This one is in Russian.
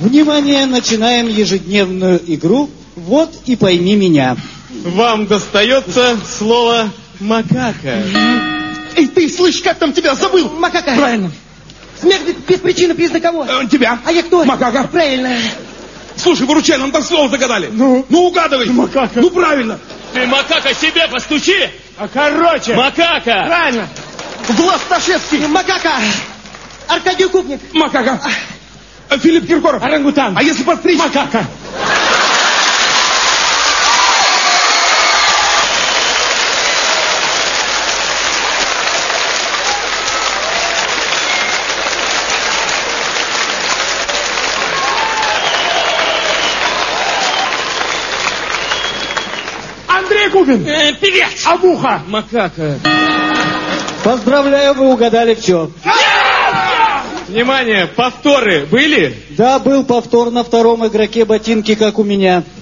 Внимание, начинаем ежедневную игру «Вот и пойми меня». Вам достается слово «макака». Эй, ты, слышь, как там тебя? Забыл. Макака. Правильно. Смерть без причины, признак кого? Тебя. А я кто? Макака. Правильно. Слушай, выручай, нам так слово загадали. Ну угадывай. Макака. Ну, правильно. Ты, макака, себе постучи! А короче. Макака! Правильно. Влас Ташевский. Макака. Аркадий Укупник. Макака. Филипп Киркоров. Орангутан. А если подстричь? Макака. Андрей Губин. Певец! Абуха. Макака. Поздравляю, вы угадали все. Внимание, повторы были? Да, был повтор на втором игроке ботинки, как у меня.